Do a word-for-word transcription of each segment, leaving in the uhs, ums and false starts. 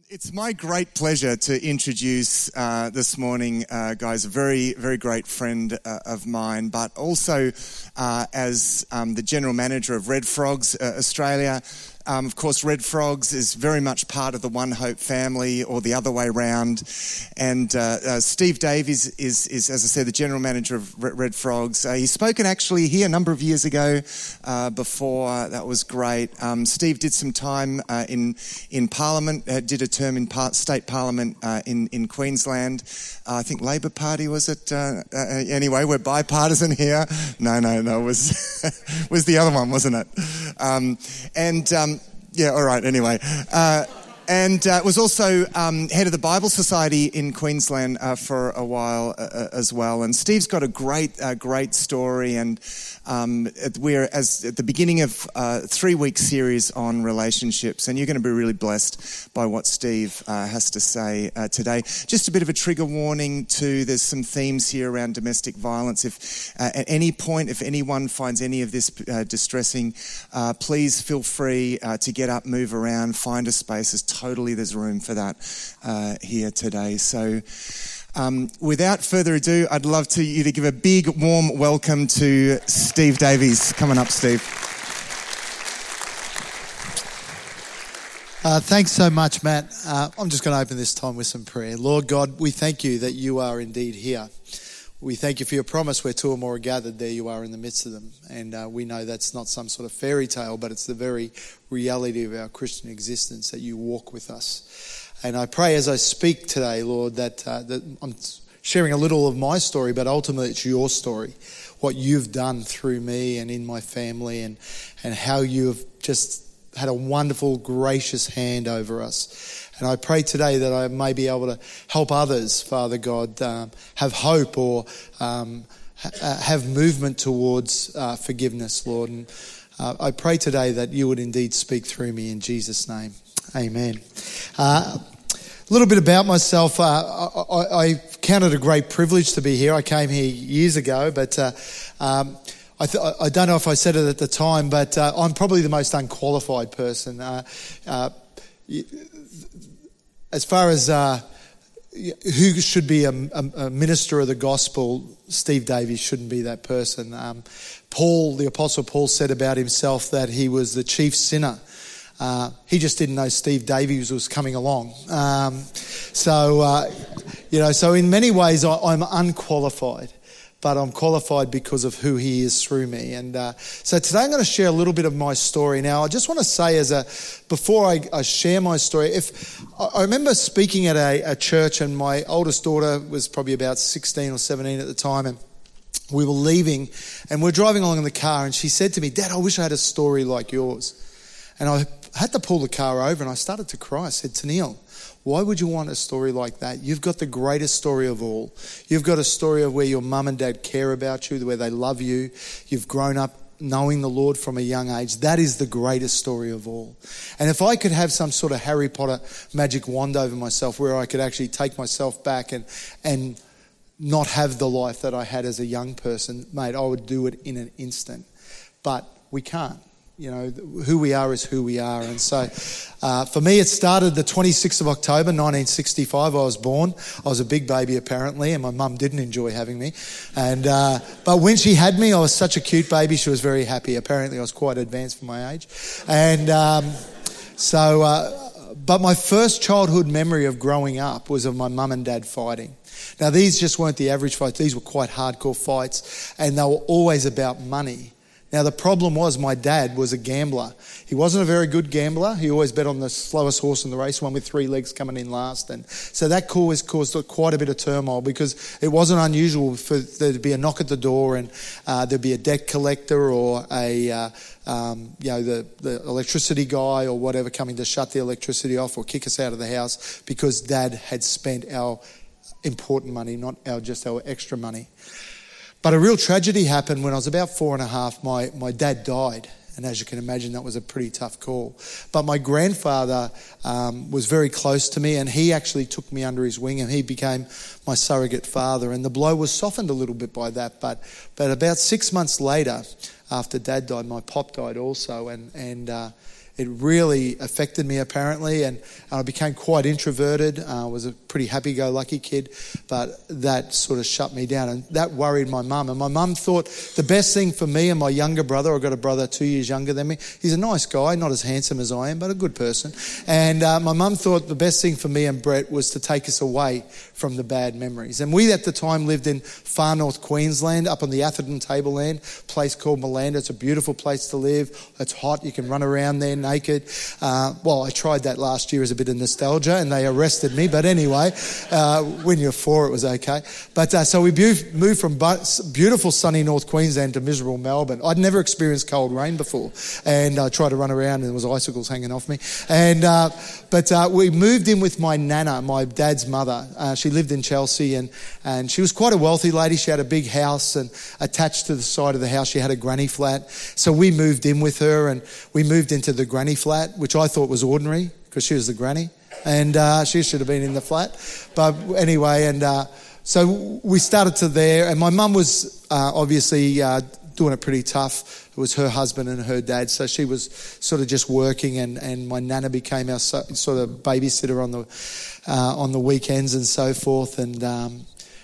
It's my great pleasure to introduce uh, this morning, uh, guys, a very, very great friend uh, of mine, but also uh, as um, the General Manager of Red Frogs uh, Australia. Um, of course, Red Frogs is very much part of the One Hope family, or the other way round. And uh, uh, Steve Davies is, is, as I said, the General Manager of Red Frogs. Uh, he's spoken actually here a number of years ago uh, before. That was great. Um, Steve did some time uh, in in Parliament, uh, did a term in par- State Parliament uh, in, in Queensland. Uh, I think Labor Party, was it? Uh, uh, anyway, we're bipartisan here. No, no, no, it was, was the other one, wasn't it? Um, and... Um, Yeah, all right, anyway. Uh, and uh, was also um, head of the Bible Society in Queensland uh, for a while uh, as well. And Steve's got a great, uh, great story. And um, we're as at the beginning of a three-week series on relationships. And you're going to be really blessed by what Steve uh, has to say uh, today. Just a bit of a trigger warning too. There's some themes here around domestic violence. If uh, at any point, if anyone finds any of this uh, distressing, uh, please feel free uh, to get up, move around, find a space. There's totally there's room for that uh, here today. So um, without further ado, I'd love to you to give a big warm welcome to Steve Davies. Coming up, Steve. Uh, thanks so much, Matt. Uh, I'm just going to open this time with some prayer. Lord God, we thank you that you are indeed here. We thank you for your promise where two or more are gathered, there you are in the midst of them. And uh, we know that's not some sort of fairy tale, but it's the very reality of our Christian existence, that you walk with us. And I pray as I speak today, Lord, that, uh, that I'm sharing a little of my story, but ultimately it's your story, what you've done through me and in my family, and, and how you've just had a wonderful, gracious hand over us. And I pray today that I may be able to help others, Father God, um, have hope or um, ha- have movement towards uh, forgiveness, Lord. And uh, I pray today that you would indeed speak through me in Jesus' name. Amen. Uh, a little bit about myself. Uh, I, I count it a great privilege to be here. I came here years ago, but uh, um, I, th- I don't know if I said it at the time, but uh, I'm probably the most unqualified person. Uh, uh, As far as uh, who should be a, a, a minister of the gospel, Steve Davies shouldn't be that person. Um, Paul, the Apostle Paul, said about himself that he was the chief sinner. Uh, he just didn't know Steve Davies was coming along. Um, so, uh, you know, so in many ways I, I'm unqualified, but I'm qualified because of who he is through me. And uh, so today I'm going to share a little bit of my story. Now, I just want to say, as a before I, I share my story, if I remember speaking at a, a church, and my oldest daughter was probably about sixteen or seventeen at the time, and we were leaving, and we're driving along in the car, and she said to me, "Dad, I wish I had a story like yours." And I had to pull the car over, and I started to cry. I said, "Tennille, why would you want a story like that? You've got the greatest story of all. You've got a story of where your mum and dad care about you, where they love you. You've grown up knowing the Lord from a young age. That is the greatest story of all. And if I could have some sort of Harry Potter magic wand over myself where I could actually take myself back and and not have the life that I had as a young person, mate, I would do it in an instant. But we can't. You know, who we are is who we are. And so uh, for me, it started the twenty-sixth of October, nineteen sixty-five. I was born. I was a big baby, apparently, and my mum didn't enjoy having me. And uh, but when she had me, I was such a cute baby. She was very happy. Apparently, I was quite advanced for my age. And um, so, uh, but my first childhood memory of growing up was of my mum and dad fighting. Now, these just weren't the average fights. These were quite hardcore fights, and they were always about money. Now, the problem was my dad was a gambler. He wasn't a very good gambler. He always bet on the slowest horse in the race, one with three legs coming in last. And so that caused, caused quite a bit of turmoil, because it wasn't unusual for there to be a knock at the door, and uh, there'd be a debt collector or a, uh, um, you know, the, the electricity guy or whatever coming to shut the electricity off or kick us out of the house because Dad had spent our important money, not our just our extra money. But a real tragedy happened when I was about four and a half. My, my dad died. And as you can imagine, that was a pretty tough call. But my grandfather um, was very close to me, and he actually took me under his wing, and he became my surrogate father. And the blow was softened a little bit by that. But, but about six months later, after Dad died, my pop died also. And, and uh, it really affected me apparently, and I became quite introverted. I uh, was a pretty happy-go-lucky kid, but that sort of shut me down, and that worried my mum. And my mum thought the best thing for me and my younger brother, I've got a brother two years younger than me, he's a nice guy, not as handsome as I am, but a good person. And uh, my mum thought the best thing for me and Brett was to take us away from the bad memories. And we at the time lived in far north Queensland, up on the Atherton Tableland, place called Malanda. It's a beautiful place to live. It's hot. You can run around there naked. Uh, well, I tried that last year as a bit of nostalgia, and they arrested me. But anyway, uh, when you're four, it was okay. But uh, so we moved from beautiful sunny North Queensland to miserable Melbourne. I'd never experienced cold rain before, and I tried to run around, and there was icicles hanging off me. And uh, but uh, we moved in with my nana, my dad's mother. Uh, she lived in Chelsea, and and she was quite a wealthy lady. She had a big house, and attached to the side of the house, she had a granny flat. So we moved in with her, and we moved into the granny flat, which I thought was ordinary because she was the granny, and uh, she should have been in the flat. But anyway, and uh, so we started to there, and my mum was uh, obviously uh, doing it pretty tough. It was her husband and her dad, so she was sort of just working, and, and my nana became our so, sort of babysitter on the uh, on the weekends and so forth. And um,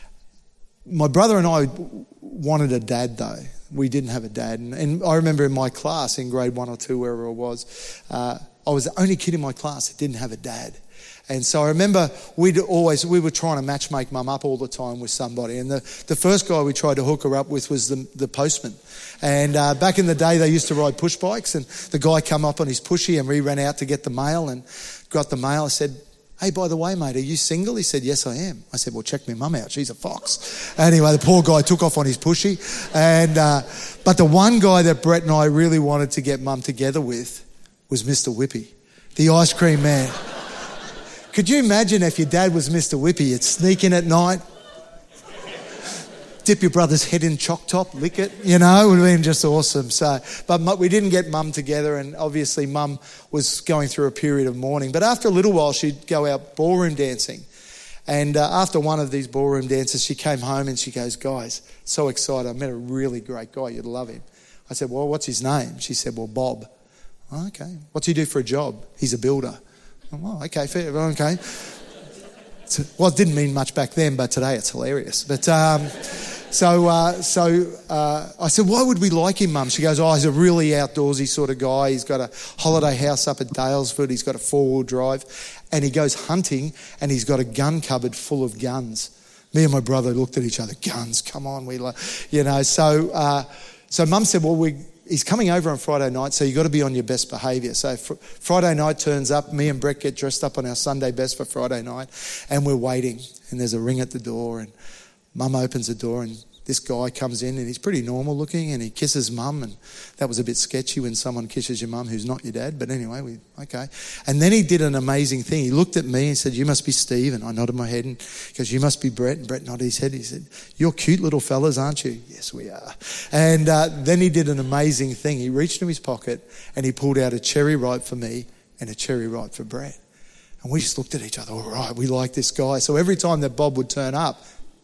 my brother and I wanted a dad, though. We didn't have a dad. And, and I remember in my class, in grade one or two, wherever I was, uh, I was the only kid in my class that didn't have a dad. And so I remember we'd always, we were trying to match make mum up all the time with somebody. And the, the first guy we tried to hook her up with was the, the postman. And uh, back in the day, they used to ride push bikes, and the guy come up on his pushy, and we ran out to get the mail and got the mail. I said, "Hey, by the way, mate, are you single?" He said, "Yes, I am." I said, "Well, check my mum out. She's a fox." Anyway, the poor guy took off on his pushy. And uh, but the one guy that Brett and I really wanted to get mum together with was Mister Whippy, the ice cream man. Could you imagine if your dad was Mister Whippy? You'd sneak in at night, dip your brother's head in choc top, lick it, you know, it would have been just awesome. So, but we didn't get mum together, and obviously mum was going through a period of mourning. But after a little while, she'd go out ballroom dancing. And uh, after one of these ballroom dances, she came home and she goes, "Guys, so excited, I met a really great guy, you'd love him." I said, "Well, what's his name?" She said, "Well, Bob." "Oh, okay. What's he do for a job?" "He's a builder." "Oh, well, okay, fair, okay." So, well, it didn't mean much back then, but today it's hilarious. But um, so uh, so uh, I said, "Why would we like him, Mum?" She goes, "Oh, he's a really outdoorsy sort of guy. He's got a holiday house up at Dalesford. He's got a four-wheel drive, and he goes hunting, and he's got a gun cupboard full of guns." Me and my brother looked at each other. Guns, come on, we like, you know. So uh, so Mum said, "Well, we." He's coming over on Friday night, so you've got to be on your best behaviour." So fr- Friday night turns up, me and Brett get dressed up on our Sunday best for Friday night, and we're waiting, and there's a ring at the door, and Mum opens the door, and this guy comes in, and he's pretty normal looking, and he kisses Mum, and that was a bit sketchy when someone kisses your mum who's not your dad, but anyway, we okay. And then he did an amazing thing. He looked at me and said, "You must be Steve," and I nodded my head, and he goes, "You must be Brett," and Brett nodded his head. He said, "You're cute little fellas, aren't you?" "Yes, we are." And uh, then he did an amazing thing. He reached into his pocket, and he pulled out a cherry ripe for me and a cherry ripe for Brett. And we just looked at each other. All right, we like this guy. So every time that Bob would turn up,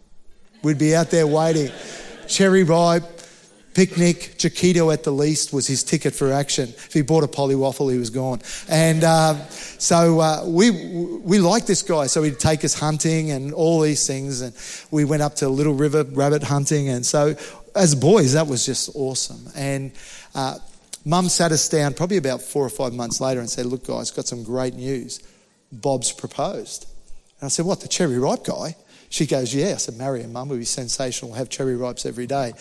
we'd be out there waiting. Cherry ripe, picnic, Chiquito at the least was his ticket for action. If he bought a polly waffle, he was gone. And uh, so uh, we we liked this guy. So he'd take us hunting and all these things. And we went up to Little River rabbit hunting. And so as boys, that was just awesome. And uh, Mum sat us down probably about four or five months later and said, "Look, guys, got some great news. Bob's proposed." And I said, "What, the cherry ripe guy?" She goes, "Yeah." I said, "Marry him, Mum. It would be sensational. Have cherry ripes every day."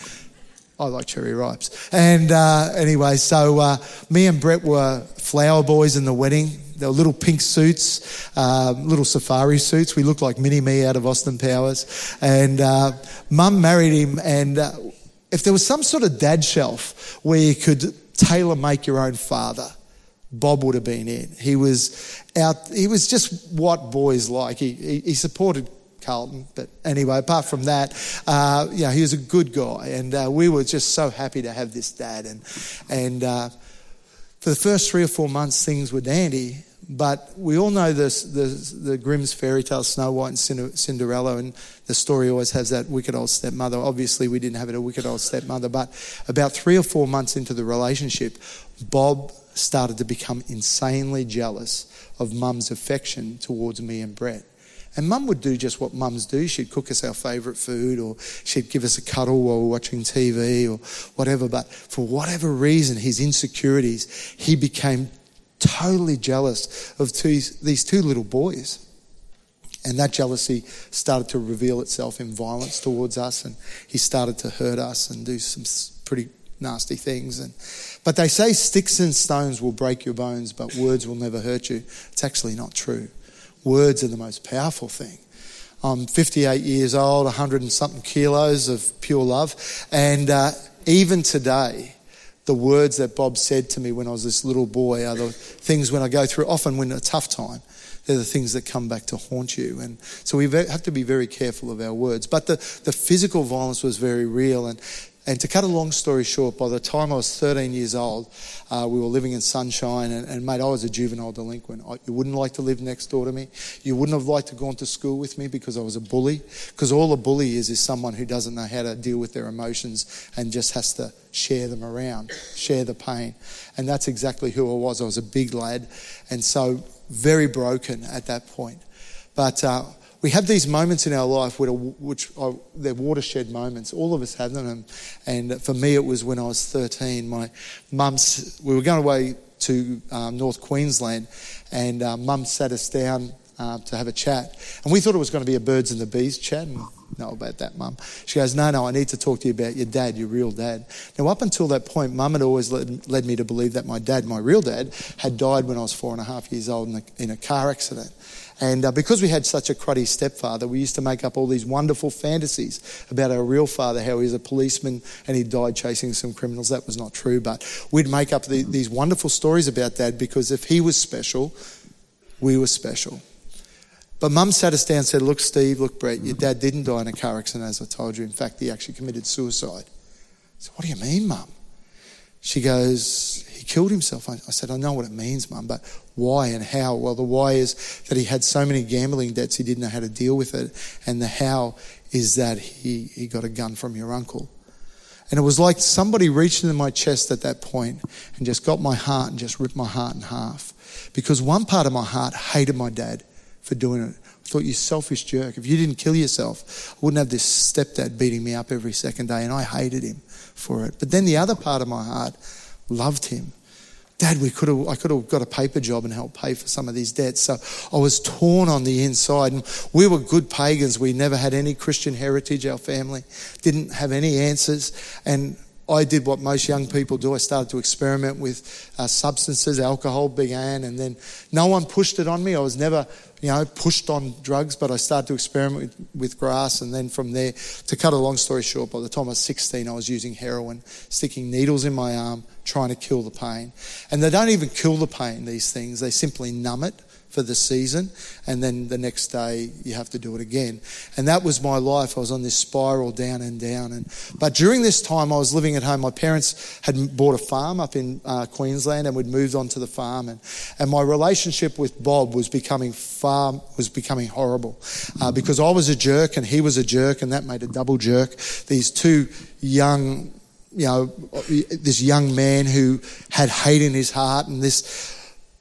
I like cherry ripes. And uh, anyway, so uh, me and Brett were flower boys in the wedding. They were little pink suits, uh, little safari suits. We looked like Mini-Me out of Austin Powers. And uh, Mum married him. And uh, if there was some sort of dad shelf where you could tailor-make your own father, Bob would have been in. He was out. He was just what boys like. He, he, he supported Carlton, but anyway, apart from that, uh, yeah, he was a good guy, and uh, we were just so happy to have this dad. And and uh, for the first three or four months, things were dandy. But we all know this, the, the Grimm's fairy tale, Snow White and Cinderella, and the story always has that wicked old stepmother. Obviously, we didn't have it, a wicked old stepmother, but about three or four months into the relationship, Bob started to become insanely jealous of Mum's affection towards me and Brett. And Mum would do just what mums do. She'd cook us our favourite food, or she'd give us a cuddle while we're watching T V or whatever. But for whatever reason, his insecurities, he became totally jealous of two, these two little boys. And that jealousy started to reveal itself in violence towards us, and he started to hurt us and do some pretty nasty things. And but they say sticks and stones will break your bones, but words will never hurt you. It's actually not true. Words are the most powerful thing. I'm fifty-eight years old, one hundred and something kilos of pure love, and uh, even today, the words that Bob said to me when I was this little boy are the things when I go through, often when a tough time, they're the things that come back to haunt you. And so we have to be very careful of our words. But the, the physical violence was very real. And, and to cut a long story short, by the time I was thirteen years old, uh, we were living in Sunshine, and, and mate, I was a juvenile delinquent. I, you wouldn't like to live next door to me. You wouldn't have liked to go into school with me because I was a bully. Because all a bully is is someone who doesn't know how to deal with their emotions and just has to share them around, share the pain. And that's exactly who I was. I was a big lad, and so very broken at that point. But uh, we have these moments in our life which are, which are they're watershed moments. All of us have them. And, and for me, it was when I was thirteen. My mum's, we were going away to um, North Queensland, and uh, Mum sat us down uh, to have a chat. And we thought it was going to be a birds and the bees chat. And, know about that, Mum. She goes, no, no, I need to talk to you about your dad, your real dad. Now, up until that point, Mum had always led, led me to believe that my dad, my real dad, had died when I was four and a half years old in a, in a car accident. And uh, because we had such a cruddy stepfather, we used to make up all these wonderful fantasies about our real father, how he was a policeman and he died chasing some criminals. That was not true, but we'd make up the, these wonderful stories about Dad, because if he was special, we were special. But Mum sat us down and said, look, Steve, look, Brett, your dad didn't die in a car accident, as I told you. In fact, he actually committed suicide. I said, what do you mean, Mum? She goes, he killed himself. I, I said, I know what it means, Mum, but why and how? Well, the why is that he had so many gambling debts he didn't know how to deal with it. And the how is that he, he got a gun from your uncle. And it was like somebody reached into my chest at that point and just got my heart and just ripped my heart in half. Because one part of my heart hated my dad for doing it. I thought, you selfish jerk. If you didn't kill yourself, I wouldn't have this stepdad beating me up every second day, and I hated him for it. But then the other part of my heart loved him. Dad, we could have, I could have got a paper job and helped pay for some of these debts. So I was torn on the inside. And we were good pagans. We never had any Christian heritage, our family. Didn't have any answers. And I did what most young people do. I started to experiment with uh, substances. Alcohol began, and then no one pushed it on me. I was never, you know, pushed on drugs, but I started to experiment with, with grass. And then from there, to cut a long story short, by the time I was sixteen, I was using heroin, sticking needles in my arm, trying to kill the pain. And they don't even kill the pain, these things. They simply numb it for the season, and then the next day you have to do it again. And that was my life. I was on this spiral down and down. And but during this time I was living at home. My parents had bought a farm up in uh, Queensland, and we'd moved on to the farm, and, and my relationship with Bob was becoming far was becoming horrible uh, because I was a jerk and he was a jerk, and that made a double jerk. These two young, you know, this young man who had hate in his heart, and this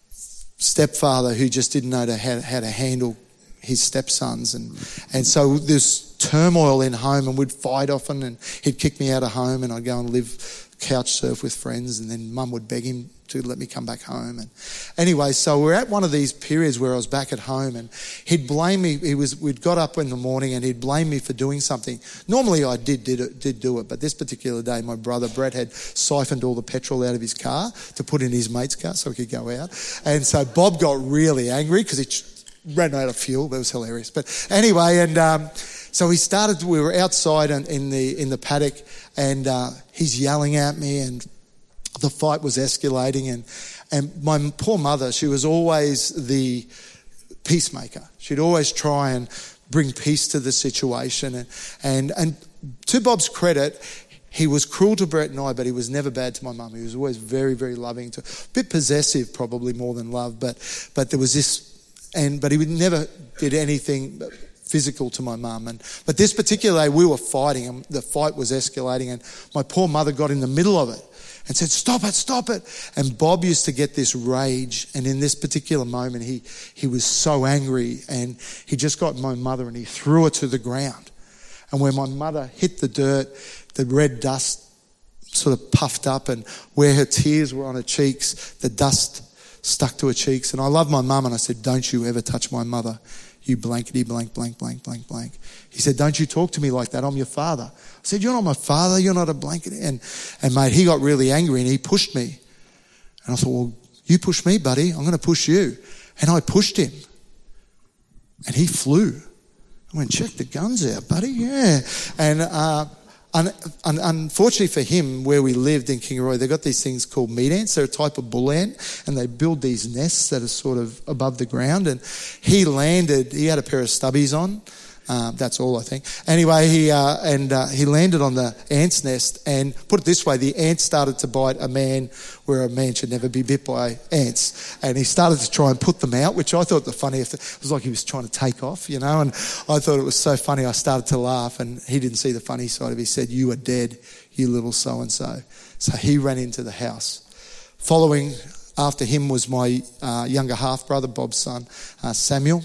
stepfather who just didn't know how, how to handle his stepsons. And, and so there's turmoil in home, and we'd fight often, and he'd kick me out of home, and I'd go and live couch surf with friends, and then Mum would beg him to let me come back home. And anyway, so we're at one of these periods where I was back at home, and he'd blame me. He was, we'd got up in the morning and he'd blame me for doing something. Normally I did, did it, did do it, but this particular day my brother Brett had siphoned all the petrol out of his car to put in his mate's car so he could go out. And so Bob got really angry because he ran out of fuel. That was hilarious. But anyway, and um, so he started, we were outside in, in the in the paddock, and uh, he's yelling at me, and the fight was escalating, and, and my poor mother, she was always the peacemaker. She'd always try and bring peace to the situation. And, and, and to Bob's credit, he was cruel to Brett and I, but he was never bad to my mum. He was always very, very loving. To, a bit possessive probably more than love, but but there was this, and but he would never did anything physical to my mum. And but this particular day we were fighting, and the fight was escalating, and my poor mother got in the middle of it and said, "Stop it, stop it." And Bob used to get this rage, and in this particular moment he he was so angry, and he just got my mother and he threw her to the ground. And when my mother hit the dirt, the red dust sort of puffed up, and where her tears were on her cheeks, the dust stuck to her cheeks. And I love my mum, and I said, "Don't you ever touch my mother, you blankety blank, blank, blank, blank, blank." He said, "Don't you talk to me like that, I'm your father." I said, "You're not my father, you're not a blankety." And, and mate, he got really angry and he pushed me. And I thought, "Well, you push me, buddy, I'm going to push you." And I pushed him. And he flew. I went, "Check the guns out, buddy." Yeah. And uh, un- un- unfortunately for him, where we lived in Kingaroy, they got these things called meat ants. They're a type of bull ant, and they build these nests that are sort of above the ground. And he landed, he had a pair of stubbies on. Um, that's all, I think. Anyway, he uh, and uh, he landed on the ant's nest, and put it this way, the ant started to bite a man where a man should never be bit by ants. And he started to try and put them out, which I thought the funniest. It was like he was trying to take off, you know, and I thought it was so funny. I started to laugh, and he didn't see the funny side of it. He said, "You are dead, you little so-and-so." So he ran into the house. Following after him was my uh, younger half-brother, Bob's son, uh, Samuel.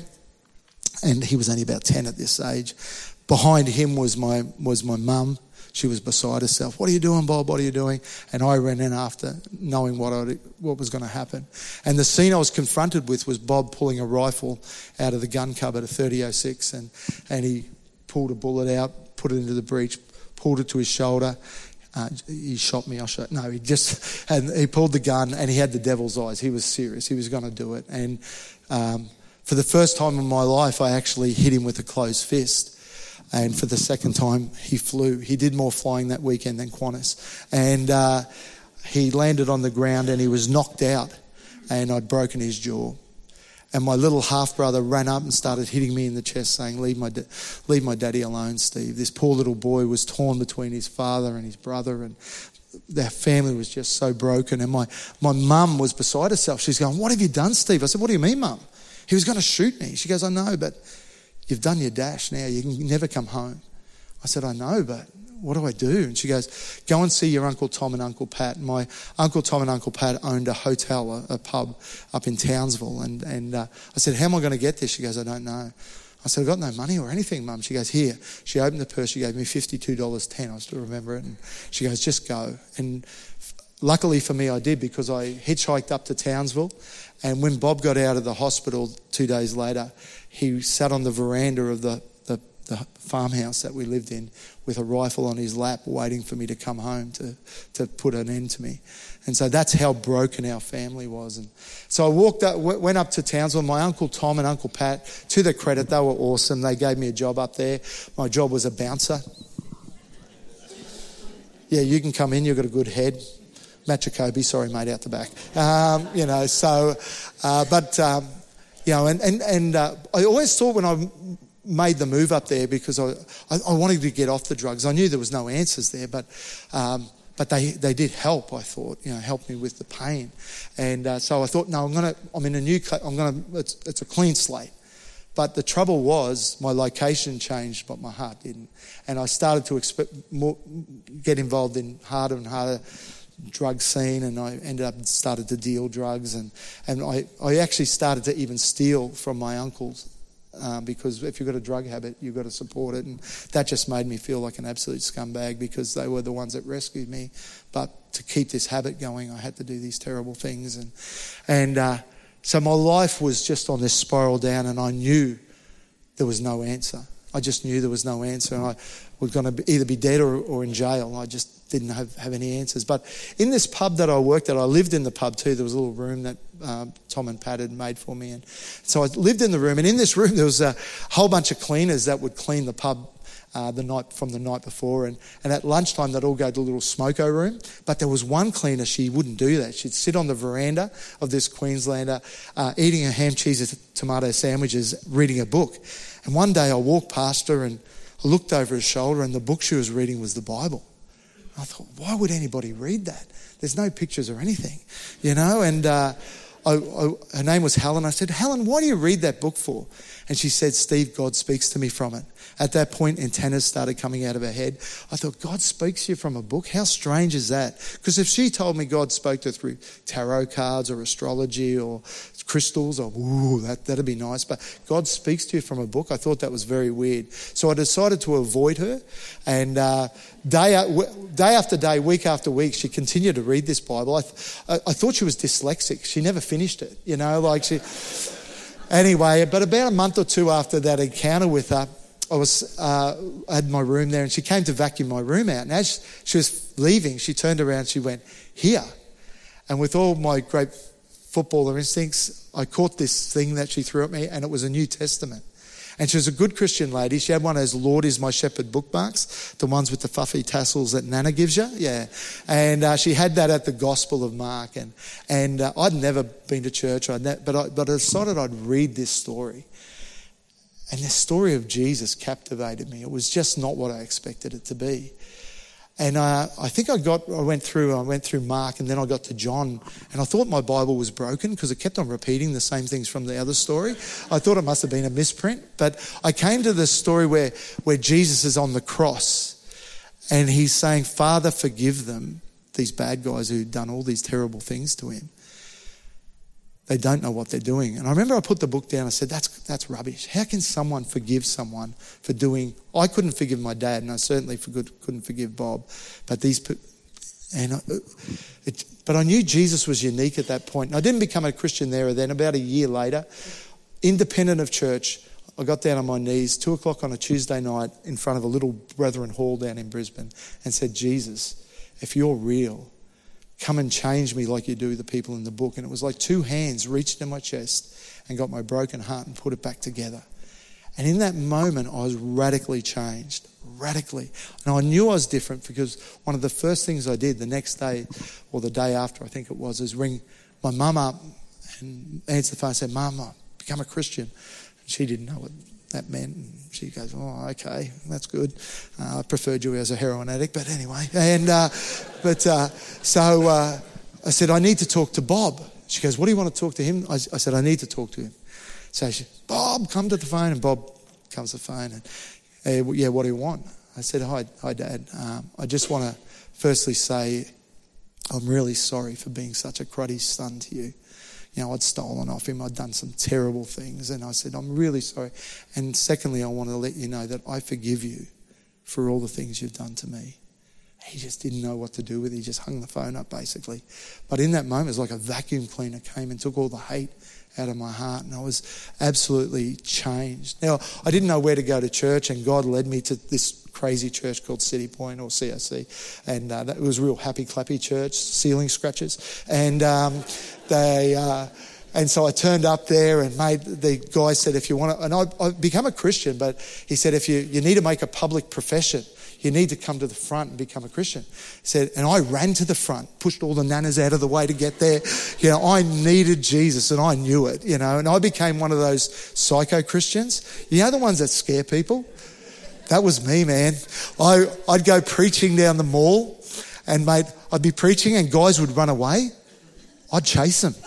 And he was only about ten at this age. Behind him was my was my mum. She was beside herself. "What are you doing, Bob? What are you doing?" And I ran in after, knowing what I'd, what was going to happen. And the scene I was confronted with was Bob pulling a rifle out of the gun cupboard, a thirty oh six, and, and he pulled a bullet out, put it into the breech, pulled it to his shoulder. Uh, he shot me. I shot. No, he just and he pulled the gun, and he had the devil's eyes. He was serious. He was going to do it. And um, for the first time in my life, I actually hit him with a closed fist. And for the second time, he flew. He did more flying that weekend than Qantas. And uh, he landed on the ground and he was knocked out, and I'd broken his jaw. And my little half-brother ran up and started hitting me in the chest, saying, leave my, da- leave my daddy alone, Steve. This poor little boy was torn between his father and his brother, and their family was just so broken. And my, my mum was beside herself. She's going, "What have you done, Steve?" I said, "What do you mean, Mum? He was going to shoot me." She goes, "I know, but you've done your dash now. You can never come home." I said, "I know, but what do I do?" And she goes, "Go and see your Uncle Tom and Uncle Pat." And my Uncle Tom and Uncle Pat owned a hotel, a, a pub up in Townsville. And, and uh, I said, "How am I going to get there?" She goes, "I don't know." I said, "I've got no money or anything, Mum." She goes, "Here." She opened the purse. She gave me fifty-two dollars ten. I still remember it. And she goes, "Just go." And luckily for me, I did, because I hitchhiked up to Townsville. And when Bob got out of the hospital two days later, he sat on the veranda of the, the, the farmhouse that we lived in with a rifle on his lap, waiting for me to come home to, to put an end to me. And so that's how broken our family was. And so I walked up, went up to Townsville. My Uncle Tom and Uncle Pat, to their credit, they were awesome. They gave me a job up there. My job was a bouncer. Yeah, you can come in. You've got a good head. Matt Jacoby, sorry, mate, out the back. Um, you know, so, uh, but, um, you know, and, and, and uh, I always thought when I made the move up there, because I, I, I wanted to get off the drugs. I knew there was no answers there, but um, but they, they did help, I thought, you know, help me with the pain. And uh, so I thought, no, I'm going to, I'm in a new, I'm going to, it's, it's a clean slate. But the trouble was my location changed, but my heart didn't. And I started to expect more, get involved in harder and harder drug scene, and I ended up started to deal drugs, and, and I, I actually started to even steal from my uncles, um, because if you've got a drug habit, you've got to support it, and that just made me feel like an absolute scumbag, because they were the ones that rescued me. But to keep this habit going, I had to do these terrible things, and and uh, so my life was just on this spiral down, and I knew there was no answer. I just knew there was no answer, and I was going to either be dead or, or in jail. I just didn't have, have any answers. But in this pub that I worked at, I lived in the pub too. There was a little room that um, Tom and Pat had made for me. And so I lived in the room. And in this room, there was a whole bunch of cleaners that would clean the pub uh, the night from the night before. And, and at lunchtime, they'd all go to a little smoko room. But there was one cleaner, she wouldn't do that. She'd sit on the veranda of this Queenslander, uh, eating her ham, cheese, and tomato sandwiches, reading a book. And one day I walked past her and I looked over her shoulder, and the book she was reading was the Bible. I thought, why would anybody read that? There's no pictures or anything, you know. And uh, I, I, her name was Helen. I said, Helen, why do you read that book for? And she said, Steve, God speaks to me from it. At that point, antennas started coming out of her head. I thought, God speaks to you from a book? How strange is that? Because if she told me God spoke to her through tarot cards or astrology or crystals, or ooh, that, that'd be nice. But God speaks to you from a book. I thought that was very weird. So I decided to avoid her. And uh, day, day after day, week after week, she continued to read this Bible. I, th- I thought she was dyslexic. She never finished it, you know, like she... Anyway, but about a month or two after that encounter with her, I was uh, I had my room there, and she came to vacuum my room out. And as she was leaving, she turned around, she went, here. And with all my great footballer instincts, I caught this thing that she threw at me, and it was a New Testament. And she was a good Christian lady. She had one of those Lord is my shepherd bookmarks, the ones with the fluffy tassels that Nana gives you. Yeah. And uh, she had that at the Gospel of Mark. And and uh, I'd never been to church, I'd ne- but, I, but I decided I'd read this story. And the story of Jesus captivated me. It was just not what I expected it to be. And uh, I think I got, I went through, I went through Mark, and then I got to John, and I thought my Bible was broken because it kept on repeating the same things from the other story. I thought it must have been a misprint, but I came to the story where, where Jesus is on the cross, and he's saying, Father, forgive them, these bad guys who've done all these terrible things to him. They don't know what they're doing. And I remember I put the book down. I said, that's that's rubbish. How can someone forgive someone for doing... I couldn't forgive my dad, and I certainly for good, couldn't forgive Bob. But these... and I, it, But I knew Jesus was unique at that point. And I didn't become a Christian there or then. About a year later, independent of church, I got down on my knees, two o'clock on a Tuesday night, in front of a little Brethren Hall down in Brisbane, and said, Jesus, if you're real, come and change me like you do the people in the book. And it was like two hands reached in my chest and got my broken heart and put it back together. And in that moment, I was radically changed, radically. And I knew I was different because one of the first things I did the next day, or the day after, I think it was, is ring my mum up and answer the phone and say, Mum, I've become a Christian. And she didn't know what that meant. And she goes, oh, okay, that's good. Uh, I preferred you as a heroin addict, but anyway. And uh, but uh, so uh, I said, I need to talk to Bob. She goes, what do you want to talk to him? I, I said, I need to talk to him. So she, Bob, come to the phone. And Bob comes to the phone and, hey, yeah, what do you want? I said, hi, hi, Dad. Um, I just want to firstly say I'm really sorry for being such a cruddy son to you. You know, I'd stolen off him. I'd done some terrible things. And I said, I'm really sorry. And secondly, I want to let you know that I forgive you for all the things you've done to me. He just didn't know what to do with it. He just hung the phone up, basically. But in that moment, it was like a vacuum cleaner came and took all the hate out of my heart, and I was absolutely changed. Now, I didn't know where to go to church, and God led me to this crazy church called City Point, or C S C, and uh, that was a real happy clappy church, ceiling scratches, and um, they... Uh, And so I turned up there, and made, the guy said, if you want to, and I, I've become a Christian, but he said, if you, you need to make a public profession, you need to come to the front and become a Christian. He said, and I ran to the front, pushed all the nanas out of the way to get there. You know, I needed Jesus, and I knew it, you know, and I became one of those psycho Christians. You know, the ones that scare people? That was me, man. I, I'd go preaching down the mall, and mate, I'd be preaching and guys would run away. I'd chase them.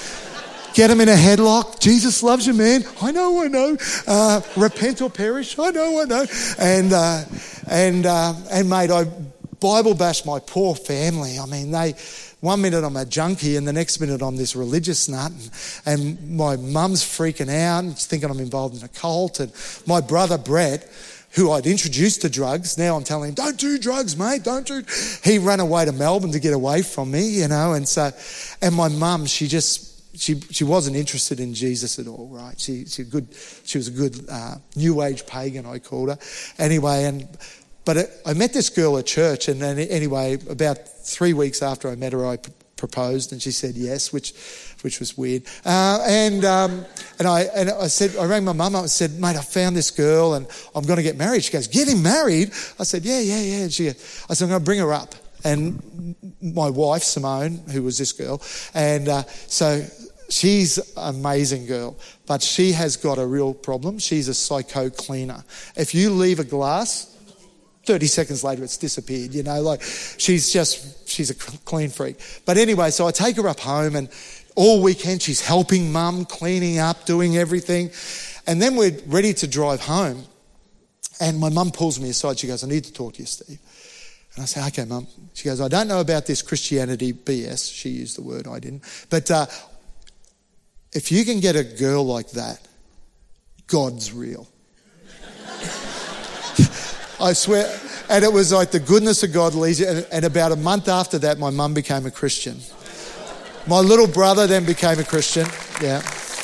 Get them in a headlock. Jesus loves you, man. I know, I know. Uh, repent or perish. I know, I know. And uh, and uh, and mate, I Bible bashed my poor family. I mean, they one minute I'm a junkie, and the next minute I'm this religious nut, and, and my mum's freaking out and thinking I'm involved in a cult. And my brother Brett, who I'd introduced to drugs, now I'm telling him, don't do drugs, mate, don't do. He ran away to Melbourne to get away from me, you know. And so, and my mum, she just. She she wasn't interested in Jesus at all, right? She she good she was a good uh, New Age pagan, I called her. Anyway, and but it, I met this girl at church, and then anyway, about three weeks after I met her, I p- proposed, and she said yes, which which was weird. Uh, and um, and I and I said I rang my mum up and said, mate, I found this girl, and I'm going to get married. She goes, getting married? I said, yeah, yeah, yeah. And she, I said, I'm going to bring her up. And my wife, Simone, who was this girl, and uh, so she's an amazing girl, but she has got a real problem. She's a psycho cleaner. If you leave a glass, thirty seconds later, it's disappeared, you know, like she's just, she's a clean freak. But anyway, so I take her up home and all weekend she's helping mum, cleaning up, doing everything. And then we're ready to drive home. And my mum pulls me aside. She goes, I need to talk to you, Steve. And I say, okay, mum. She goes, I don't know about this Christianity B S. She used the word, I didn't. But uh, if you can get a girl like that, God's real. I swear. And it was like the goodness of God leads you. And, and about a month after that, my mum became a Christian. My little brother then became a Christian. Yeah.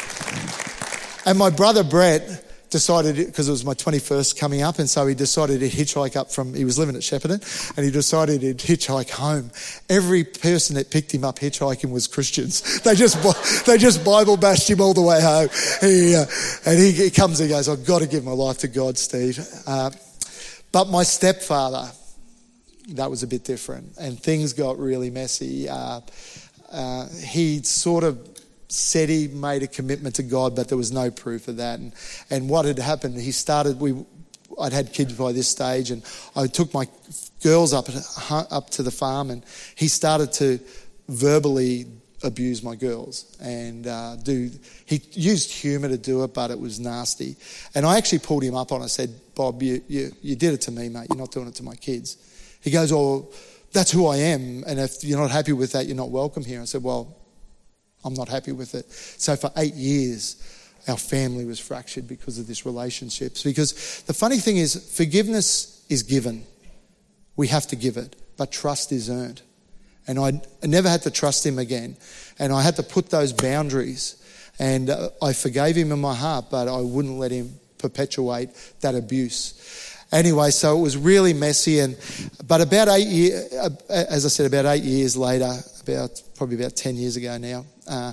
And my brother Brett decided, because it was my twenty-first coming up, and so he decided to hitchhike up from, he was living at Shepparton, and he decided to hitchhike home. Every person that picked him up hitchhiking was Christians. They just they just Bible bashed him all the way home. He, uh, and he, he comes and goes, I've got to give my life to God, Steve. Uh, but my stepfather, that was a bit different, and things got really messy. Uh, uh, he sort of said he made a commitment to God, but there was no proof of that. And and what had happened, he started, we, I'd had kids by this stage, and I took my girls up up to the farm, and he started to verbally abuse my girls and uh, do. He used humour to do it, but it was nasty. And I actually pulled him up on it. I said, Bob, you, you, you did it to me, mate. You're not doing it to my kids. He goes, oh, that's who I am, and if you're not happy with that, you're not welcome here. I said, well, I'm not happy with it. So for eight years, our family was fractured because of this relationship. Because the funny thing is, forgiveness is given. We have to give it. But trust is earned. And I, I never had to trust him again. And I had to put those boundaries. And uh, I forgave him in my heart, but I wouldn't let him perpetuate that abuse. Anyway, so it was really messy. And but about eight years, uh, as I said, about eight years later, about probably about ten years ago now, uh,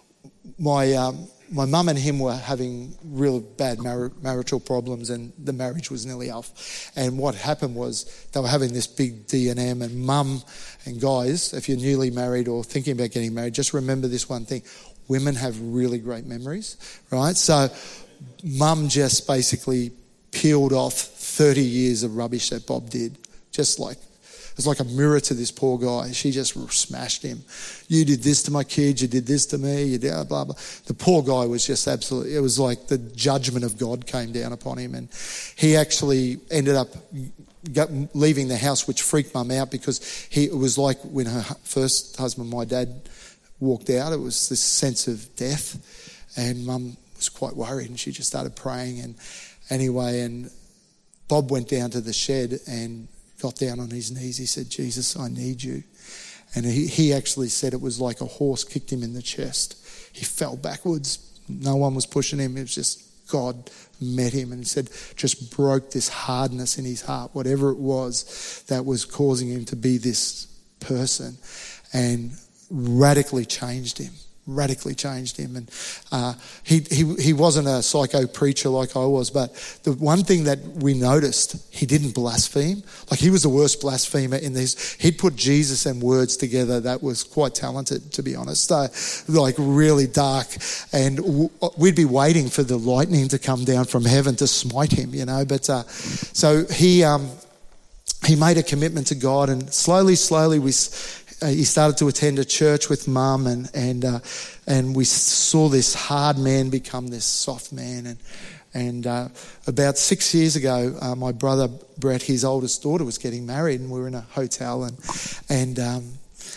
my um, my mum and him were having real bad mar- marital problems, and the marriage was nearly off. And what happened was they were having this big D and M, and mum and guys, if you're newly married or thinking about getting married, just remember this one thing: women have really great memories, right? So mum just basically peeled off thirty years of rubbish that Bob did. Just like, it was like a mirror to this poor guy. She just smashed him. You did this to my kids, you did this to me, you did blah, blah. The poor guy was just absolutely, it was like the judgment of God came down upon him. And he actually ended up got, leaving the house, which freaked mum out, because he, it was like when her first husband, my dad, walked out, it was this sense of death. And mum was quite worried, and she just started praying. And anyway, and Bob went down to the shed and got down on his knees. He said, Jesus, I need you. And he, he actually said it was like a horse kicked him in the chest. He fell backwards. No one was pushing him. It was just God met him and said, just broke this hardness in his heart, whatever it was that was causing him to be this person, and radically changed him. radically changed him. And uh, he, he he wasn't a psycho preacher like I was, but the one thing that we noticed, he didn't blaspheme. Like, he was the worst blasphemer in this. He'd put Jesus and words together that was quite talented, to be honest. So, like, really dark. And w- we'd be waiting for the lightning to come down from heaven to smite him, you know. But uh, so he um, he made a commitment to God, and slowly, slowly we... Uh, he started to attend a church with mum, and and uh, and we saw this hard man become this soft man. And and uh, about six years ago, uh, my brother Brett, his oldest daughter, was getting married, and we were in a hotel and and um,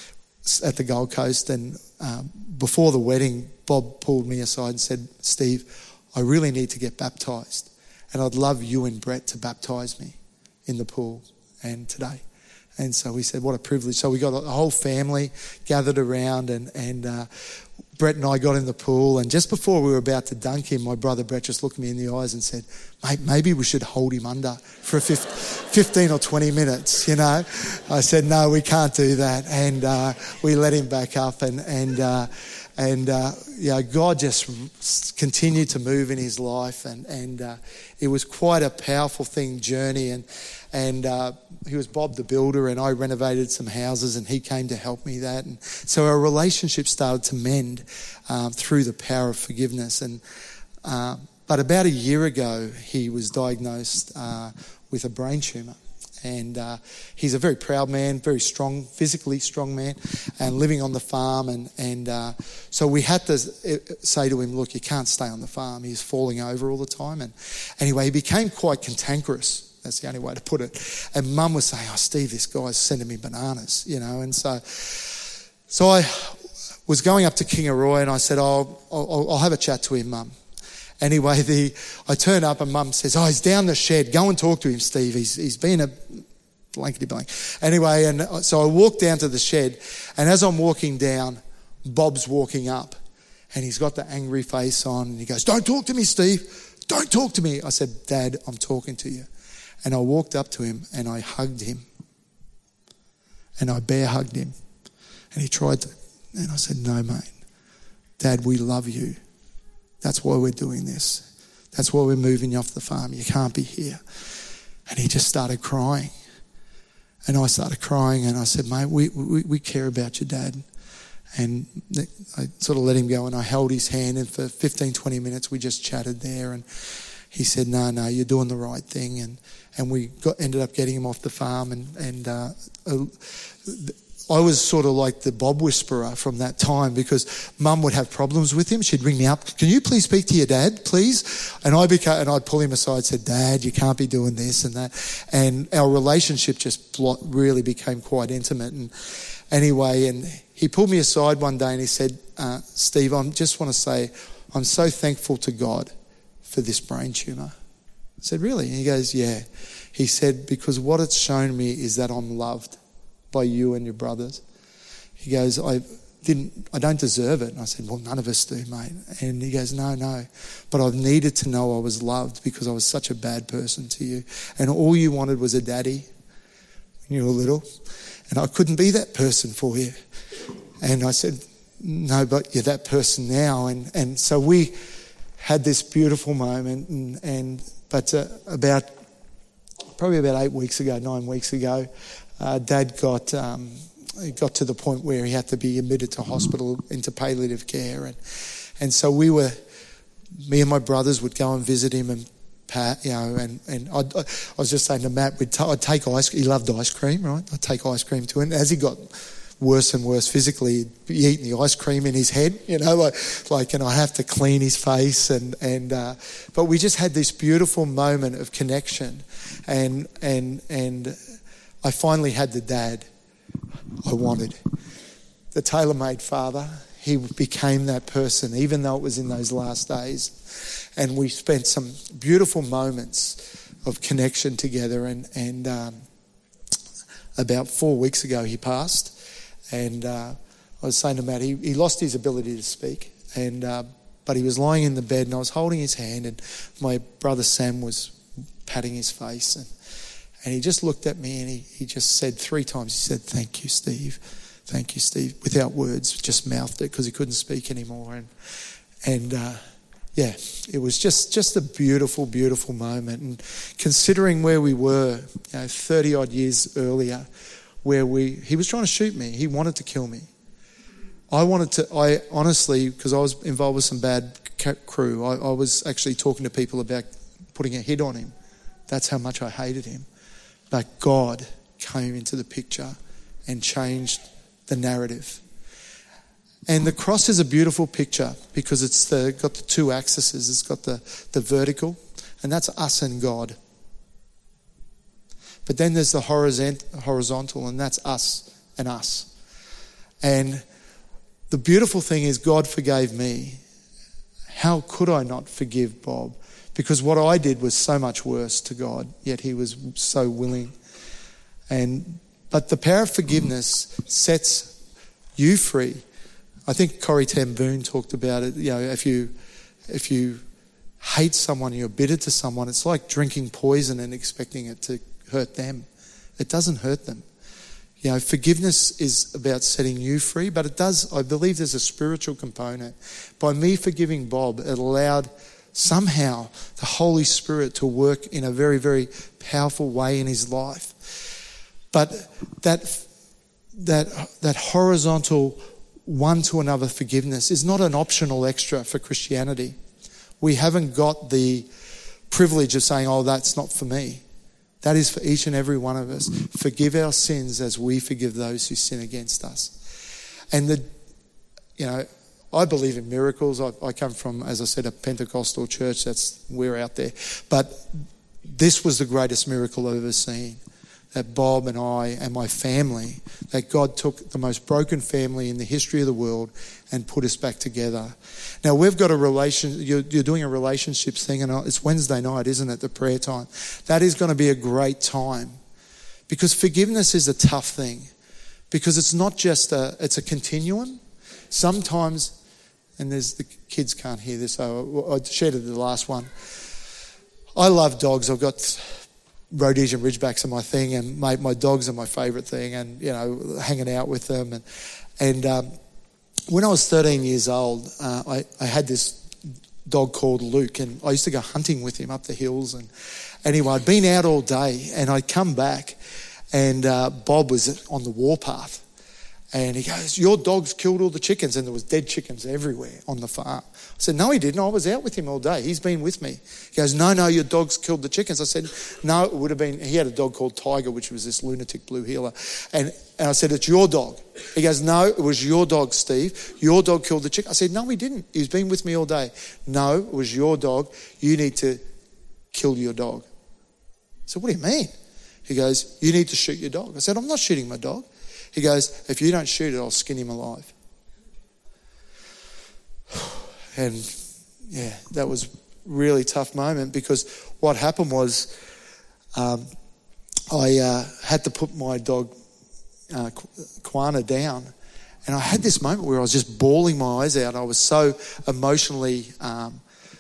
at the Gold Coast. And um, before the wedding, Bob pulled me aside and said, "Steve, I really need to get baptised, and I'd love you and Brett to baptise me in the pool and today." And so we said, what a privilege. So we got the whole family gathered around, and, and uh, Brett and I got in the pool. And just before we were about to dunk him, my brother Brett just looked me in the eyes and said, mate, maybe we should hold him under for fifteen or twenty minutes, you know. I said, no, we can't do that. And uh, we let him back up, and, and, uh, and uh, you know, God just continued to move in his life. And, and uh, it was quite a powerful thing, journey. And, And uh, he was Bob the builder, and I renovated some houses, and he came to help me that. And so our relationship started to mend um, through the power of forgiveness. And uh, but about a year ago, he was diagnosed uh, with a brain tumour, And uh, he's a very proud man, very strong, physically strong man, and living on the farm. And, and uh, so we had to say to him, look, you can't stay on the farm. He's falling over all the time. And anyway, he became quite cantankerous. That's the only way to put it. And Mum was saying, oh, Steve, this guy's sending me bananas, you know. And so so I was going up to Kingaroy and I said, oh, I'll, I'll have a chat to him, Mum. Anyway, the I turn up and Mum says, oh, he's down the shed. Go and talk to him, Steve. He's He's been a blankety blank. Anyway, and so I walked down to the shed, and as I'm walking down, Bob's walking up, and he's got the angry face on, and he goes, don't talk to me, Steve. Don't talk to me. I said, Dad, I'm talking to you. And I walked up to him, and I hugged him. And I bear hugged him. And he tried to, and I said, no, mate. Dad, we love you. That's why we're doing this. That's why we're moving you off the farm. You can't be here. And he just started crying. And I started crying, and I said, mate, we, we, we care about your dad. And I sort of let him go, and I held his hand, and for fifteen, twenty minutes we just chatted there. And he said, no, no, you're doing the right thing. And and we got ended up getting him off the farm. And, and uh, I was sort of like the Bob whisperer from that time, because Mum would have problems with him. She'd ring me up, can you please speak to your dad, please? And I became, and I'd pull him aside and said, Dad, you can't be doing this and that. And our relationship just really became quite intimate. And anyway, and he pulled me aside one day and he said, uh, Steve, I just want to say I'm so thankful to God for this brain tumour. I said, really? And he goes, yeah. He said, because what it's shown me is that I'm loved by you and your brothers. He goes, I didn't, I don't deserve it. And I said, well, none of us do, mate. And he goes, no, no. But I've needed to know I was loved because I was such a bad person to you. And all you wanted was a daddy when you were little. And I couldn't be that person for you. And I said, no, but you're that person now. And, and so we had this beautiful moment. And, and but uh, about, probably about eight weeks ago, nine weeks ago, Uh, Dad got um, got to the point where he had to be admitted to hospital into palliative care, and and so we were, me and my brothers would go and visit him, and Pat, you know, and and I'd, I was just saying to Matt, we'd t- I'd take ice. He loved ice cream, right? I'd take ice cream to him. As he got worse and worse physically, he'd be eating the ice cream in his head, you know, like like, and I have to clean his face, and and uh, but we just had this beautiful moment of connection, and and and. I finally had the dad I wanted. The tailor-made father. He became that person, even though it was in those last days. And we spent some beautiful moments of connection together. And, and um, about four weeks ago, he passed. And uh, I was saying to Matt, he, he lost his ability to speak. And uh, but he was lying in the bed, and I was holding his hand, and my brother Sam was patting his face. And And he just looked at me and he, he just said three times, he said, thank you, Steve. Thank you, Steve. Without words, just mouthed it because he couldn't speak anymore. And, and uh, yeah, it was just, just a beautiful, beautiful moment. And considering where we were, you know, thirty odd years earlier, where we, he was trying to shoot me. He wanted to kill me. I wanted to, I honestly, because I was involved with some bad crew, I, I was actually talking to people about putting a hit on him. That's how much I hated him. But God came into the picture and changed the narrative. And the cross is a beautiful picture because it's the, got the two axes. It's got the, the vertical, and that's us and God. But then there's the horizontal, and that's us and us. And the beautiful thing is God forgave me. How could I not forgive Bob? Because what I did was so much worse to God, yet he was so willing. And but the power of forgiveness sets you free. I think Corrie ten Boom talked about it. You know, if you if you hate someone, you're bitter to someone, it's like drinking poison and expecting it to hurt them. It doesn't hurt them. You know, forgiveness is about setting you free, but it does, I believe there's a spiritual component. By me forgiving Bob, it allowed somehow the Holy Spirit to work in a very, very powerful way in his life. But that that that horizontal one to another forgiveness is not an optional extra for Christianity. We haven't got the privilege of saying, oh, that's not for me. That is for each and every one of us. Forgive our sins as we forgive those who sin against us. And the, you know, I believe in miracles. I, I come from, as I said, a Pentecostal church. That's, we're out there. But this was the greatest miracle I've ever seen. That Bob and I and my family, that God took the most broken family in the history of the world and put us back together. Now, we've got a relation, you're, you're doing a relationships thing, and it's Wednesday night, isn't it, the prayer time? That is going to be a great time, because forgiveness is a tough thing, because it's not just a, it's a continuum. Sometimes, and there's the kids can't hear this, so I shared it the last one. I love dogs. I've got Rhodesian Ridgebacks are my thing, and my, my dogs are my favourite thing, and, you know, hanging out with them. And and um, when I was thirteen years old, uh, I, I had this dog called Luke, and I used to go hunting with him up the hills. And anyway, I'd been out all day, and I'd come back, and uh, Bob was on the warpath. And he goes, your dog's killed all the chickens. And there was dead chickens everywhere on the farm. I said, no, he didn't. I was out with him all day. He's been with me. He goes, no, no, your dog's killed the chickens. I said, no, it would have been, he had a dog called Tiger, which was this lunatic blue heeler. And, and I said, it's your dog. He goes, no, it was your dog, Steve. Your dog killed the chicken. I said, no, he didn't. He's been with me all day. No, it was your dog. You need to kill your dog. I said, what do you mean? He goes, you need to shoot your dog. I said, I'm not shooting my dog. He goes, if you don't shoot it, I'll skin him alive. And yeah, that was a really tough moment, because what happened was um, I uh, had to put my dog, uh, Kwana, down. And I had this moment where I was just bawling my eyes out. I was so emotionally um,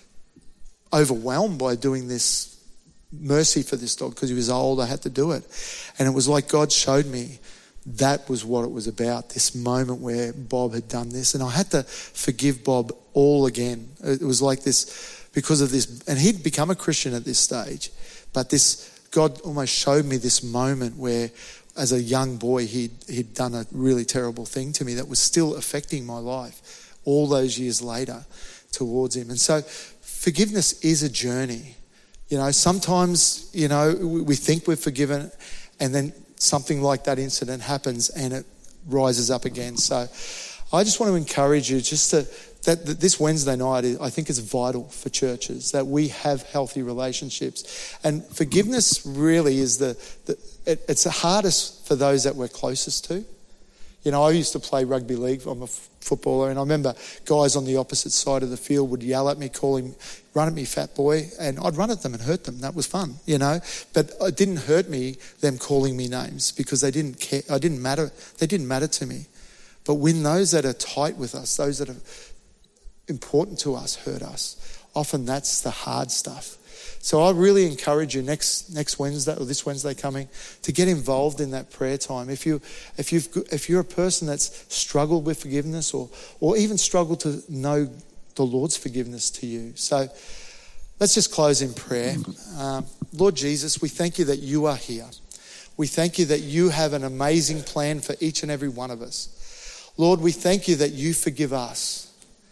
overwhelmed by doing this mercy for this dog, because he was old. I had to do it. And it was like God showed me that was what it was about, this moment where Bob had done this. And I had to forgive Bob all again. It was like this, because of this, and he'd become a Christian at this stage, but this, God almost showed me this moment where as a young boy he'd, he'd done a really terrible thing to me that was still affecting my life all those years later towards him. And so forgiveness is a journey. You know, sometimes, you know, we think we're forgiven, and then something like that incident happens and it rises up again. So I just want to encourage you just to, that, that this Wednesday night, I think is vital for churches, that we have healthy relationships. And forgiveness really is the, the it, it's the hardest for those that we're closest to. You know, I used to play rugby league. I'm a f- footballer, and I remember guys on the opposite side of the field would yell at me, calling, run at me, fat boy, and I'd run at them and hurt them. That was fun, you know. But it didn't hurt me, them calling me names, because they didn't care. I didn't matter. They didn't matter to me. But when those that are tight with us, those that are important to us, hurt us, often that's the hard stuff. So I really encourage you next next Wednesday, or this Wednesday coming, to get involved in that prayer time. If you if you've if you're a person that's struggled with forgiveness, or or even struggled to know the Lord's forgiveness to you. So let's just close in prayer. Um, Lord Jesus, we thank you that you are here. We thank you that you have an amazing plan for each and every one of us. Lord, we thank you that you forgive us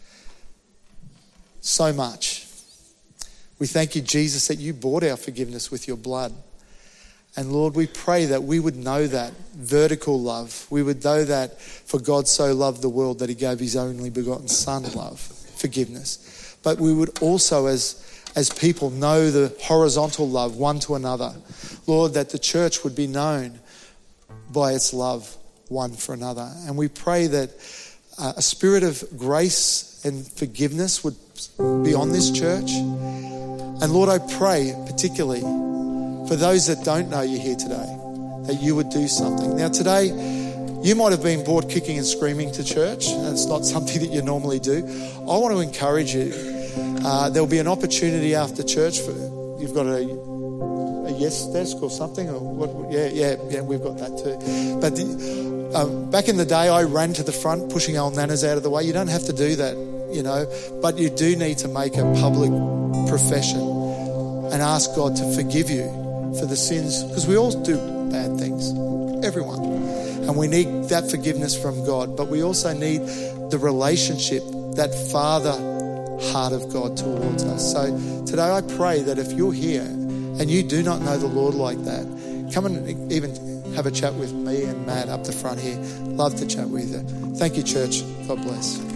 so much. We thank you, Jesus, that you bought our forgiveness with your blood. And Lord, we pray that we would know that vertical love. We would know that for God so loved the world that he gave his only begotten Son love, forgiveness. But we would also, as, as people, know the horizontal love one to another. Lord, that the church would be known by its love one for another. And we pray that uh, a spirit of grace and forgiveness would be on this church. And Lord, I pray particularly for those that don't know you here today, that you would do something. Now today, you might have been brought kicking and screaming to church, and it's not something that you normally do. I want to encourage you. Uh, there'll be an opportunity after church for, you've got a, a yes desk or something, or what? Yeah, yeah, yeah, we've got that too. But the, um, back in the day, I ran to the front, pushing old nanas out of the way. You don't have to do that, you know, but you do need to make a public profession and ask God to forgive you for the sins, because we all do bad things, everyone, and we need that forgiveness from God. But we also need the relationship, that Father heart of God towards us. So today I pray that if you're here and and you do not know the Lord like that, come and even have a chat with me and Matt up the front here. Love to chat with you. Thank you, church. God bless.